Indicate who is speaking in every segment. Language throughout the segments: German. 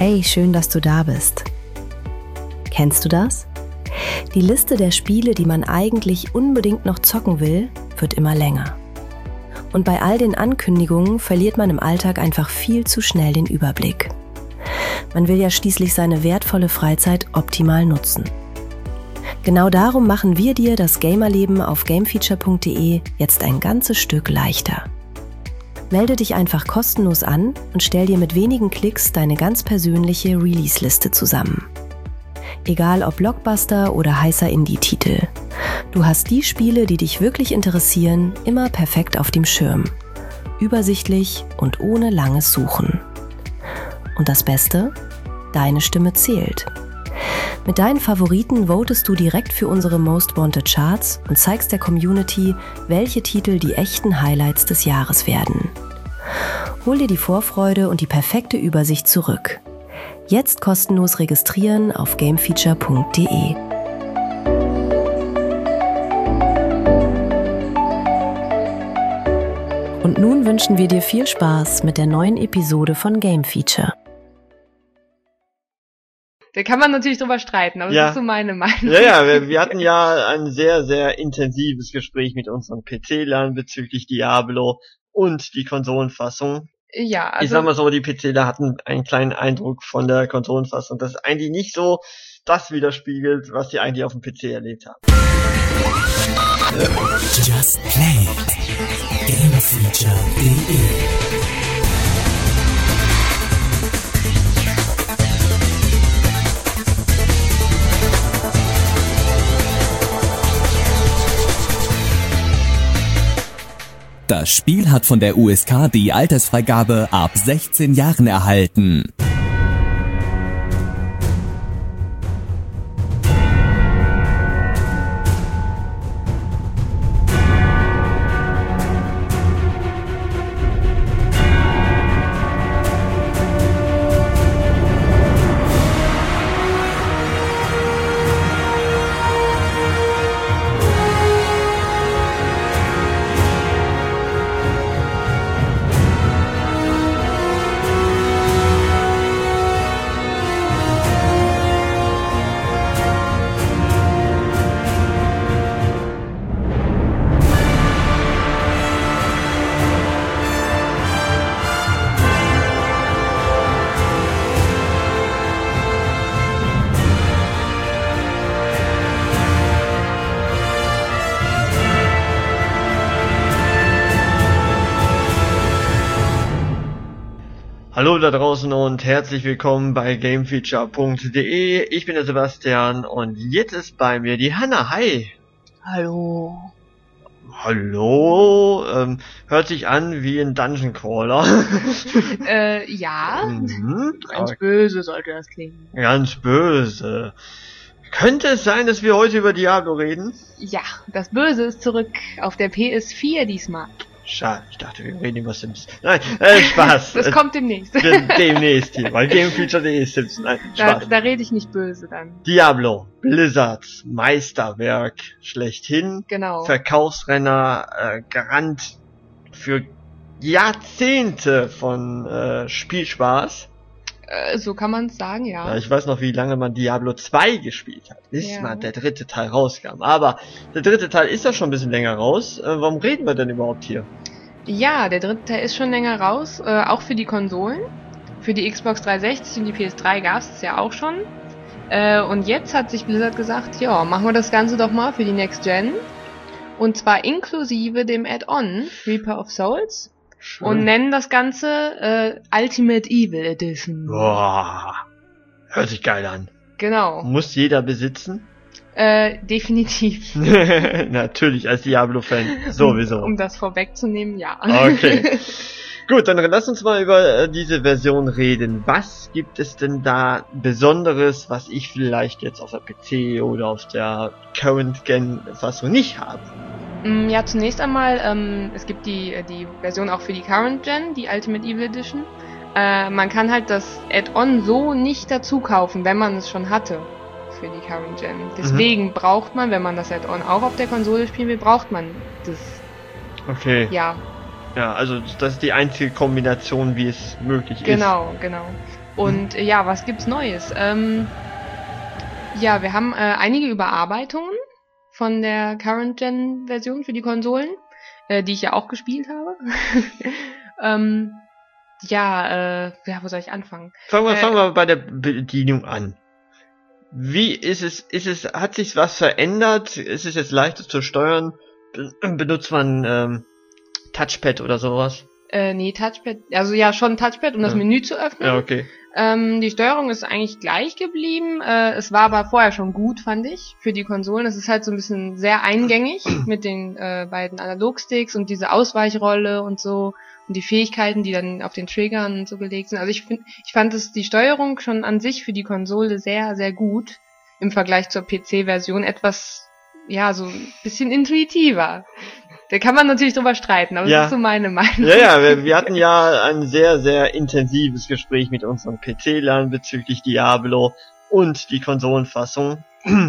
Speaker 1: Hey, schön, dass du da bist. Kennst du das? Die Liste der Spiele, die man eigentlich unbedingt noch zocken will, wird immer länger. Und bei all den Ankündigungen verliert man im Alltag einfach viel zu schnell den Überblick. Man will ja schließlich seine wertvolle Freizeit optimal nutzen. Genau darum machen wir dir das Gamerleben auf gamefeature.de jetzt ein ganzes Stück leichter. Melde dich einfach kostenlos an und stell dir mit wenigen Klicks deine ganz persönliche Release-Liste zusammen. Egal ob Blockbuster oder heißer Indie-Titel. Du hast die Spiele, die dich wirklich interessieren, immer perfekt auf dem Schirm. Übersichtlich und ohne langes Suchen. Und das Beste? Deine Stimme zählt. Mit deinen Favoriten votest du direkt für unsere Most Wanted Charts und zeigst der Community, welche Titel die echten Highlights des Jahres werden. Hol dir die Vorfreude und die perfekte Übersicht zurück. Jetzt kostenlos registrieren auf gamefeature.de. Und nun wünschen wir dir viel Spaß mit der neuen Episode von Game Feature.
Speaker 2: Da kann man natürlich drüber streiten, aber das ist so meine Meinung.
Speaker 3: Ja, wir hatten ja ein sehr, sehr intensives Gespräch mit unseren PC-Lern bezüglich Diablo und die Konsolenfassung.
Speaker 2: Ja, also
Speaker 3: ich sag mal so, die PCler hatten einen kleinen Eindruck von der Konsolenfassung, das eigentlich nicht so das widerspiegelt, was sie eigentlich auf dem PC erlebt haben.
Speaker 4: Just Play. Gamefeature.de. Das Spiel hat von der USK die Altersfreigabe ab 16 Jahren erhalten.
Speaker 3: Hallo da draußen und herzlich willkommen bei gamefeature.de. Ich bin der Sebastian und jetzt ist bei mir die Hanna. Hi.
Speaker 2: Hallo.
Speaker 3: Hallo. Hört sich an wie ein Dungeon Crawler.
Speaker 2: Ja.
Speaker 3: Mhm.
Speaker 2: Ganz böse sollte das klingen.
Speaker 3: Ganz böse. Könnte es sein, dass wir heute über Diablo reden?
Speaker 2: Ja, das Böse ist zurück auf der PS4 diesmal.
Speaker 3: Schade, ich dachte, wir reden über Sims. Nein, Spaß.
Speaker 2: Das kommt demnächst.
Speaker 3: Demnächst hier, weil Gamefeature.de ist Sims. Nein, Spaß.
Speaker 2: Da rede ich nicht böse dann.
Speaker 3: Diablo, Blizzards Meisterwerk schlechthin.
Speaker 2: Genau.
Speaker 3: Verkaufsrenner, Garant für Jahrzehnte von Spielspaß.
Speaker 2: So kann man es sagen, ja.
Speaker 3: Ja. Ich weiß noch, wie lange man Diablo 2 gespielt hat, bis mal der dritte Teil rauskam. Aber der dritte Teil ist ja schon ein bisschen länger raus. Warum reden wir denn überhaupt hier?
Speaker 2: Ja, der dritte Teil ist schon länger raus, auch für die Konsolen. Für die Xbox 360 und die PS3 gab es ja auch schon. Und jetzt hat sich Blizzard gesagt, ja, machen wir das Ganze doch mal für die Next Gen. Und zwar inklusive dem Add-on Reaper of Souls.
Speaker 3: Schön.
Speaker 2: Und nennen das Ganze Ultimate Evil Edition.
Speaker 3: Boah, hört sich geil an.
Speaker 2: Genau.
Speaker 3: Muss jeder besitzen?
Speaker 2: Definitiv.
Speaker 3: Natürlich, als Diablo-Fan. Sowieso.
Speaker 2: Um das vorwegzunehmen, ja.
Speaker 3: Okay. Gut, dann lass uns mal über diese Version reden. Was gibt es denn da Besonderes, was ich vielleicht jetzt auf der PC oder auf der Current-Gen-Fassung nicht habe?
Speaker 2: Ja, zunächst einmal, es gibt die Version auch für die Current Gen, die Ultimate Evil Edition. Man kann halt das Add-on so nicht dazu kaufen, wenn man es schon hatte für die Current Gen. Deswegen braucht man, wenn man das Add-on auch auf der Konsole spielen will, braucht man das.
Speaker 3: Okay.
Speaker 2: Ja.
Speaker 3: Ja, also das ist die einzige Kombination, wie es möglich ist.
Speaker 2: Genau. Und ja, was gibt's Neues? Ja, wir haben einige Überarbeitungen von der Current-Gen-Version für die Konsolen, die ich ja auch gespielt habe. Ja, wo soll ich anfangen?
Speaker 3: Fangen wir bei der Bedienung an. Wie ist es, hat sich was verändert? Ist es jetzt leichter zu steuern? Benutzt man Touchpad oder sowas?
Speaker 2: Nee, Touchpad, also ja, schon Touchpad, um das Menü zu öffnen.
Speaker 3: Ja, okay.
Speaker 2: Die Steuerung ist eigentlich gleich geblieben. Es war aber vorher schon gut, fand ich, für die Konsolen. Es ist halt so ein bisschen sehr eingängig mit den beiden Analogsticks und diese Ausweichrolle und so und die Fähigkeiten, die dann auf den Triggern und so gelegt sind. Also ich fand die Steuerung schon an sich für die Konsole sehr, sehr gut im Vergleich zur PC-Version. Etwas, ja, so ein bisschen intuitiver. Da kann man natürlich drüber streiten, aber das ist so meine Meinung.
Speaker 3: Ja, wir hatten ja ein sehr, sehr intensives Gespräch mit unseren PC-Lern bezüglich Diablo und die Konsolenfassung.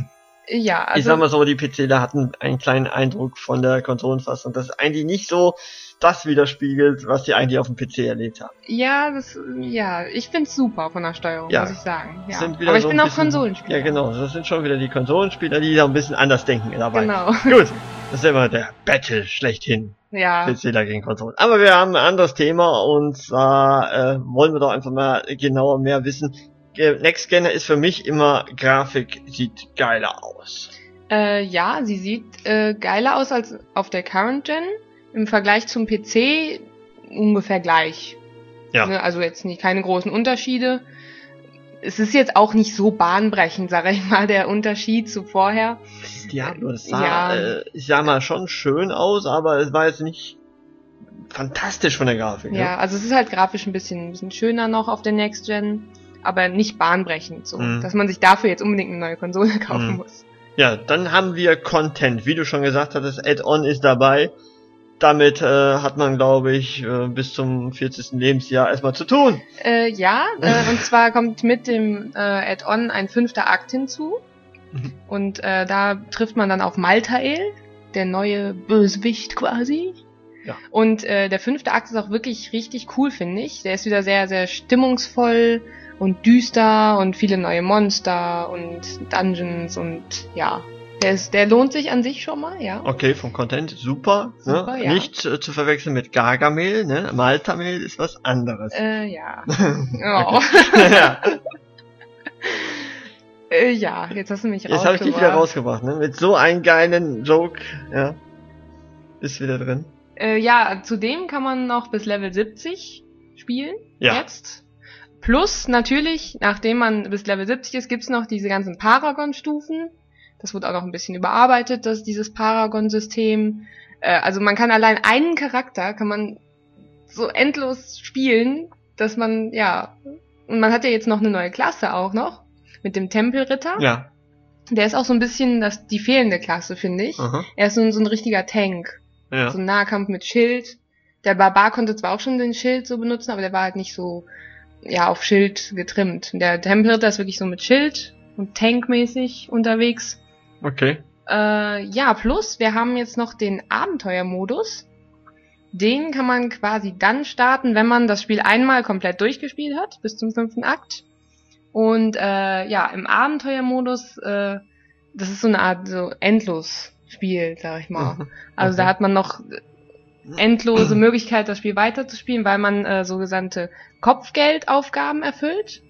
Speaker 2: Ja, also
Speaker 3: ich sag mal so, die PCler hatten einen kleinen Eindruck von der Konsolenfassung, das eigentlich nicht so das widerspiegelt, was sie eigentlich auf dem PC erlebt haben.
Speaker 2: Ja, ich find's super von der Steuerung, muss ich sagen. Ja.
Speaker 3: Aber ich bin auch Konsolenspieler. Ja, genau, das sind schon wieder die Konsolenspieler, die da ein bisschen anders denken dabei.
Speaker 2: Genau.
Speaker 3: Gut, das ist immer der Battle schlechthin.
Speaker 2: Ja.
Speaker 3: PCler gegen Konsolen. Aber wir haben ein anderes Thema und zwar wollen wir doch einfach mal genauer mehr wissen. Next Gen ist für mich immer, Grafik sieht geiler aus.
Speaker 2: Ja, sie sieht geiler aus als auf der Current Gen. Im Vergleich zum PC ungefähr gleich.
Speaker 3: Ja.
Speaker 2: Also jetzt keine großen Unterschiede. Es ist jetzt auch nicht so bahnbrechend, sage ich mal, der Unterschied zu vorher.
Speaker 3: Das ist Diablo, das sah, ich sag mal, schon schön aus, aber es war jetzt nicht fantastisch von der Grafik.
Speaker 2: Ja, also es ist halt grafisch ein bisschen schöner noch auf der Next Gen, aber nicht bahnbrechend so, dass man sich dafür jetzt unbedingt eine neue Konsole kaufen muss.
Speaker 3: Ja, dann haben wir Content, wie du schon gesagt hattest, Add-on ist dabei. Damit hat man, glaube ich, bis zum 40. Lebensjahr erstmal zu tun.
Speaker 2: Und zwar kommt mit dem Add-on ein 5. Akt hinzu. Und da trifft man dann auf Maltael, der neue Bösewicht quasi.
Speaker 3: Ja.
Speaker 2: Und der 5. Akt ist auch wirklich richtig cool, finde ich. Der ist wieder sehr, sehr stimmungsvoll und düster und viele neue Monster und Dungeons und ja. Der lohnt sich an sich schon mal, ja.
Speaker 3: Okay, vom Content super, ne?
Speaker 2: Ja.
Speaker 3: Nicht zu verwechseln mit Gargamel, ne? Maltamehl ist was anderes.
Speaker 2: Ja. Oh.
Speaker 3: Ja.
Speaker 2: Ja, jetzt hast du mich
Speaker 3: rausgebracht. Jetzt habe ich dich wieder rausgebracht, ne? Mit so einem geilen Joke, ja. Ist wieder drin.
Speaker 2: Ja, zudem kann man noch bis Level 70 spielen.
Speaker 3: Ja.
Speaker 2: Jetzt. Plus natürlich, nachdem man bis Level 70 ist, gibt's noch diese ganzen Paragon-Stufen. Das wird auch noch ein bisschen überarbeitet, dieses Paragon-System. Also man kann allein einen Charakter, kann man so endlos spielen, dass man, ja, und man hat ja jetzt noch eine neue Klasse auch noch, mit dem Tempelritter.
Speaker 3: Ja.
Speaker 2: Der ist auch so ein bisschen die fehlende Klasse, finde ich.
Speaker 3: Aha.
Speaker 2: Er ist so ein richtiger Tank.
Speaker 3: Ja.
Speaker 2: So ein Nahkampf mit Schild. Der Barbar konnte zwar auch schon den Schild so benutzen, aber der war halt nicht so, ja, auf Schild getrimmt. Der Tempelritter ist wirklich so mit Schild und Tankmäßig unterwegs.
Speaker 3: Okay.
Speaker 2: Ja, plus wir haben jetzt noch den Abenteuermodus. Den kann man quasi dann starten, wenn man das Spiel einmal komplett durchgespielt hat, bis zum 5. Akt. Und ja, im Abenteuermodus, das ist so eine Art so Endlos-Spiel, sag ich mal. Also da hat man noch endlose Möglichkeit, das Spiel weiterzuspielen, weil man sogenannte Kopfgeldaufgaben erfüllt.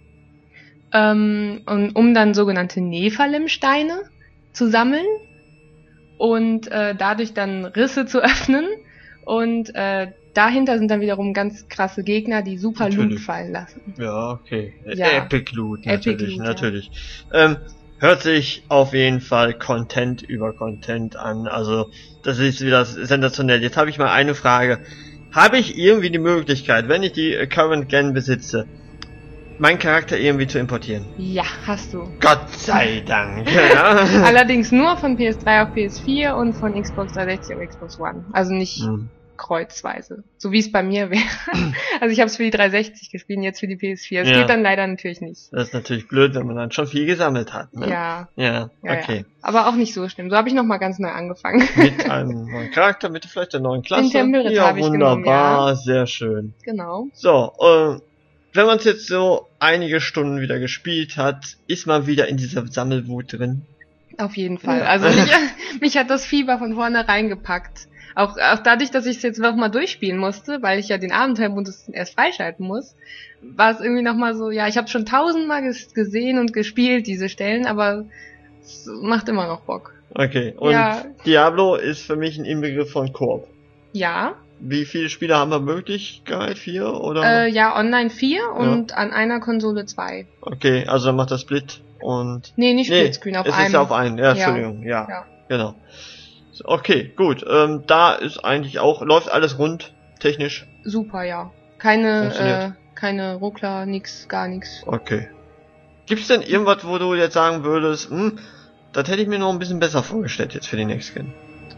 Speaker 2: Und um dann sogenannte Nephalim-Steine zu sammeln und dadurch dann Risse zu öffnen und dahinter sind dann wiederum ganz krasse Gegner, die super Loot fallen lassen.
Speaker 3: Ja, okay.
Speaker 2: Ja.
Speaker 3: Epic Loot, natürlich, natürlich.
Speaker 2: Ja.
Speaker 3: Hört sich auf jeden Fall Content über Content an, also das ist wieder sensationell. Jetzt habe ich mal eine Frage. Habe ich irgendwie die Möglichkeit, wenn ich die Current Gen besitze, meinen Charakter irgendwie zu importieren?
Speaker 2: Ja, hast du.
Speaker 3: Gott sei Dank. Ja.
Speaker 2: Allerdings nur von PS3 auf PS4 und von Xbox 360 auf Xbox One. Also nicht kreuzweise. So wie es bei mir wäre. Also ich habe es für die 360 gespielt und jetzt für die PS4. Das geht dann leider natürlich nicht.
Speaker 3: Das ist natürlich blöd, wenn man dann schon viel gesammelt hat. Ne?
Speaker 2: Ja.
Speaker 3: Ja, okay.
Speaker 2: Ja. Aber auch nicht so schlimm. So habe ich nochmal ganz neu angefangen.
Speaker 3: Mit einem neuen Charakter, mit vielleicht der neuen Klasse.
Speaker 2: Den Tempelritter habe ich
Speaker 3: wunderbar,
Speaker 2: genommen, ja.
Speaker 3: Sehr schön.
Speaker 2: Genau.
Speaker 3: So, wenn man es jetzt so einige Stunden wieder gespielt hat, ist man wieder in dieser Sammelwut drin.
Speaker 2: Auf jeden Fall.
Speaker 3: Ja.
Speaker 2: Also mich hat das Fieber von vornherein gepackt. Auch dadurch, dass ich es jetzt nochmal durchspielen musste, weil ich ja den Abenteuermodus erst freischalten muss, war es irgendwie nochmal so, ja, ich habe schon 1000-mal gesehen und gespielt, diese Stellen, aber es macht immer noch Bock.
Speaker 3: Okay, und
Speaker 2: Ja.
Speaker 3: Diablo ist für mich ein Inbegriff von Koop.
Speaker 2: Ja,
Speaker 3: Wie viele Spieler haben wir Möglichkeit? 4 oder?
Speaker 2: ja, online 4 und an einer Konsole 2.
Speaker 3: Okay, also dann macht das Split und...
Speaker 2: Nee, nicht Splitscreen, auf
Speaker 3: es
Speaker 2: einem.
Speaker 3: ist ja auf einen. Ja,
Speaker 2: Ja.
Speaker 3: Entschuldigung, ja.
Speaker 2: Ja.
Speaker 3: Genau. Okay, gut. Da ist eigentlich auch, läuft alles rund, technisch.
Speaker 2: Super, ja.
Speaker 3: Funktioniert.
Speaker 2: Keine Ruckler, nix, gar nix.
Speaker 3: Okay. Gibt's denn irgendwas, wo du jetzt sagen würdest, das hätte ich mir noch ein bisschen besser vorgestellt jetzt für die Next Gen?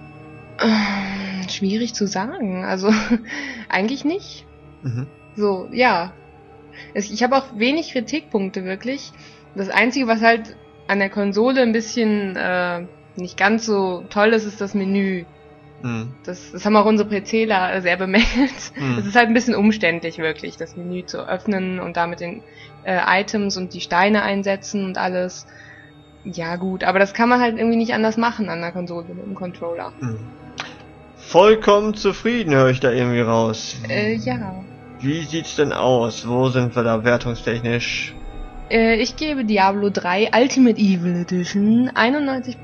Speaker 2: Schwierig zu sagen, also eigentlich nicht.
Speaker 3: Mhm.
Speaker 2: So, ja. Ich habe auch wenig Kritikpunkte wirklich. Das Einzige, was halt an der Konsole ein bisschen nicht ganz so toll ist, ist das Menü.
Speaker 3: Mhm.
Speaker 2: Das haben auch unsere PCler sehr bemängelt.
Speaker 3: Mhm.
Speaker 2: Es ist halt ein bisschen umständlich wirklich, das Menü zu öffnen und damit den Items und die Steine einsetzen und alles. Ja gut, aber das kann man halt irgendwie nicht anders machen an der Konsole mit dem Controller.
Speaker 3: Mhm. Vollkommen zufrieden, höre ich da irgendwie raus.
Speaker 2: Ja.
Speaker 3: Wie sieht's denn aus? Wo sind wir da wertungstechnisch?
Speaker 2: Ich gebe Diablo 3 Ultimate Evil Edition 91%.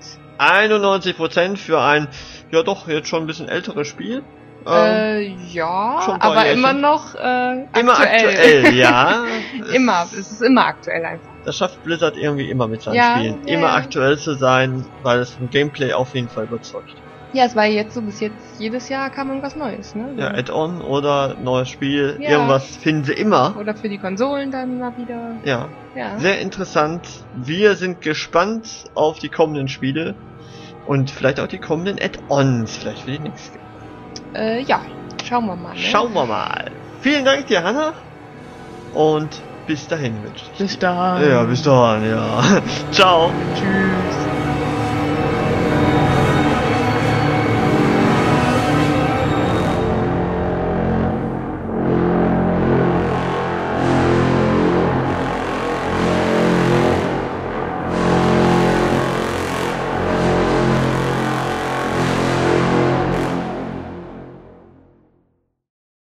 Speaker 3: 91% für ein, ja doch, jetzt schon ein bisschen älteres Spiel.
Speaker 2: Ja,
Speaker 3: schon ein paar
Speaker 2: aber
Speaker 3: Jährchen.
Speaker 2: immer noch aktuell.
Speaker 3: Immer aktuell, ja.
Speaker 2: Immer, es ist immer aktuell einfach.
Speaker 3: Das schafft Blizzard irgendwie immer mit seinen
Speaker 2: Ja,
Speaker 3: Spielen.
Speaker 2: ja,
Speaker 3: Immer
Speaker 2: ja.
Speaker 3: aktuell zu sein, weil es vom Gameplay auf jeden Fall überzeugt.
Speaker 2: Ja, es war jetzt so, bis jetzt, jedes Jahr kam irgendwas Neues, ne? So.
Speaker 3: Ja, Add-on oder neues Spiel,
Speaker 2: Ja.
Speaker 3: irgendwas finden sie immer.
Speaker 2: Oder für die Konsolen dann mal wieder.
Speaker 3: Ja,
Speaker 2: Ja.
Speaker 3: sehr interessant. Wir sind gespannt auf die kommenden Spiele und vielleicht auch die kommenden Add-ons, vielleicht für die nächste.
Speaker 2: Ja, schauen wir mal. Ne?
Speaker 3: Schauen wir mal. Vielen Dank dir, Hanna. Und bis dahin wünsche ich.
Speaker 2: Bis dann.
Speaker 3: Ja, bis dann, ja. Ciao.
Speaker 2: Tschüss.